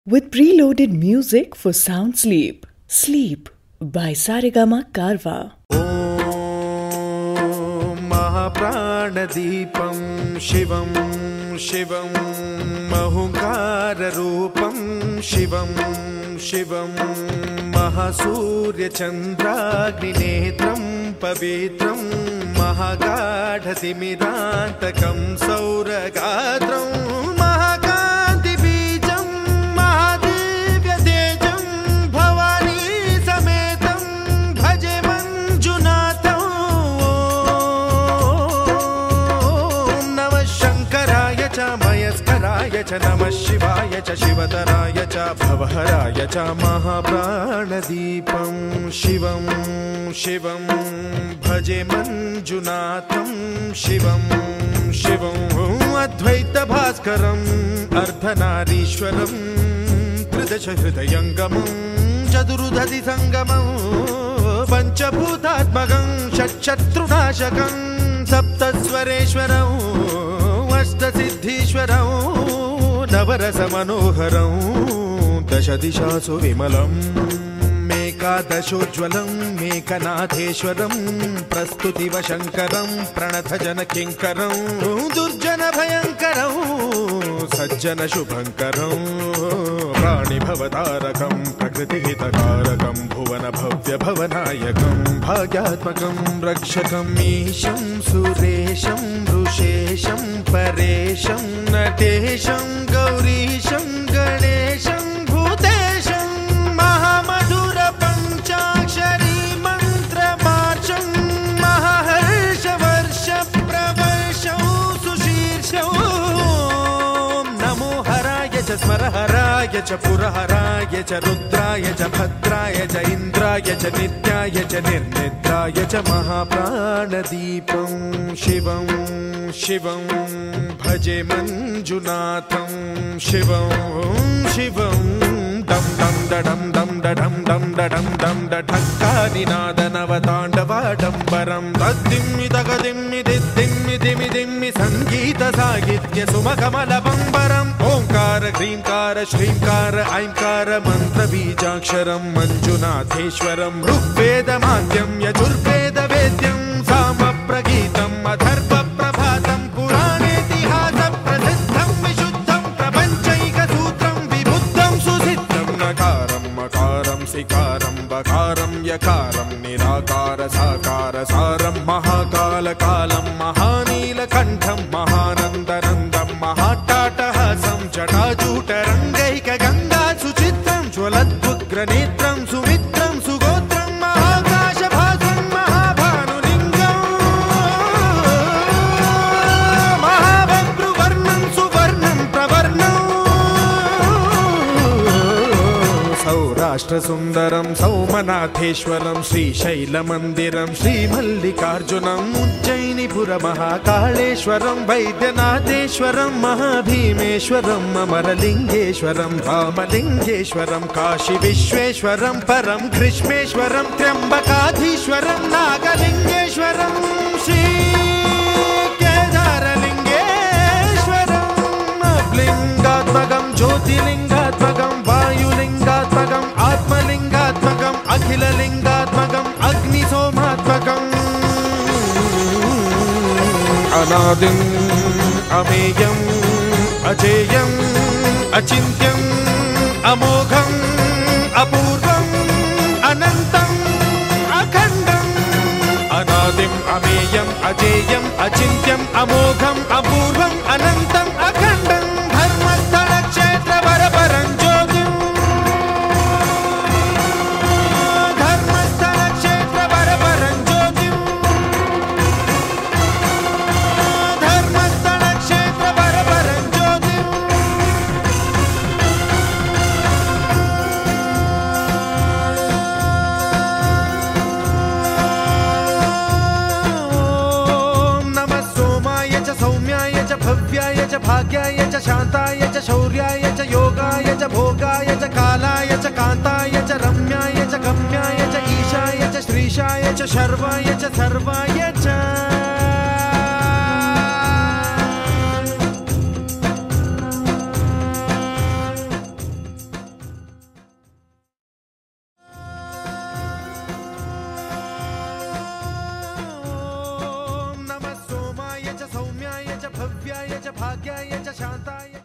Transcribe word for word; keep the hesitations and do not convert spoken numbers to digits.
with preloaded music for sound sleep. Sleep by Saregama Karwa. Om Mahapranadipam Shivam Shivam Mahunkara-rupam Shivam Shivam Mahasurya Chandragni-netram Pavitram Mahagadhatimirantakam Sauragatram Mahakanti-bijam Mahadivya-tejam Bhavani Sametam Bhaje Manjunatham Om Namah Shankaraya cha Mayaskaraya cha Namah Shivaya cha Shivataraya cha Bhavaharaya cha Mahapranadipam Shivam Shivam Bhaje Manjunatham Shivam Shivam Advaita Bhaskaram Ardhanarishwaram Tridasha Hridayangamam Chadurudhati Sangamam Panchabhutatmagam Shatshatrunashakam Saptaswareshwaram Astasiddhishwaram Navarasa Manoharam Dashadishasu Vimalam Ekadashojwalam Ekanatheshwaram Prastutiva Shankaram Pranatha Kinkaram Durjana Bhayankaram Sajjana Shubhankaram Prani Bhavatarakam Prakriti Hitakarakam Bhuvana Bhavya Bhavanayakam Bhagyatmakam Rakshakam Isham Suresham Rushesham Paresham Natesham Gaurisham Ganesham Bhutesham Mahamadura Panchakshari Mantra Marcham Mahaharsha Varsha Pravarsham Sushirsham Namo Haraya cha Smaraharaya cha Puraharaya cha Rudraya cha Bhadraya cha Indraya cha Nityaya cha Nirnidraya cha Mahapranadipam Shivam Shivam Bhaje Manjunatham Shivam Shivam Dam dam da dam dam da dam dam da dam dam da dhakkani nada navatāndavadambaram taddimmi tagadimmi diddimmi dimmi dimmi sangeeta sagitya sumakamalavambaram omkara hrimkara shrimkara aimkara mantra bijaksharam manjunatheshwaram rugveda madhyam yajurveda vedyam samaprageetam adharva prabhatam puranetihasa prasiddham vishuddham prapanchaika sutram vibuddham susiddham nakaram makaram sikaram bakaram yakaram nirakara sakara saram mahakala kalam mahanila kantham mahanandanandam mahatatahasam jatajutarangayika ganga suchitram jwaladvugranetram sumitram sugotram mahakashabhasam mahabhanulingam mahabhadruvarnam suvarnam pravarnam Saurashtra Sundaram Saumanatheshwaram Sri Shailamandiram Sri Mallikarjunam Ujjainipura Mahakaleshwaram Vaidyanatheshwaram Mahabhimeshwaram Amaralingeshwaram Ramalingeshwaram Kashi Vishweshwaram Param Krishmeshwaram Triambakadhishwaram Nagalingeshwaram Sri Kedaralingeshwaram Ablingatmagam Jyotilingatmagam Vayulingatmagam Atmalingatmagam Akhilalingatmagam Agnisomatmagam Anadim Ameyam Ajeyam Achintyam Amogham Apurvam Anantam Akhandam Anadim Ameyam Ajeyam Achintyam Amogham Apurvam Anantam Akhandam Dharmasthala Kshetra Varaparam Jyotim Dharmasthala Kshetra Varaparam Jyotim Dharmasthala Kshetra Varaparam Jyotim Om Namah Somaya cha Saumyaya cha Bhavyaya cha Bhagyaya cha Shantaya cha Shaurya cha Yogaya cha Bhogaya cha Kalaya cha Kantaya cha Ramyaya cha Gamyaya cha Ishaya cha Shrishaya cha Sharvaya cha Sarvaya cha सौम्याय च भव्याय च भाग्याय च शान्ताय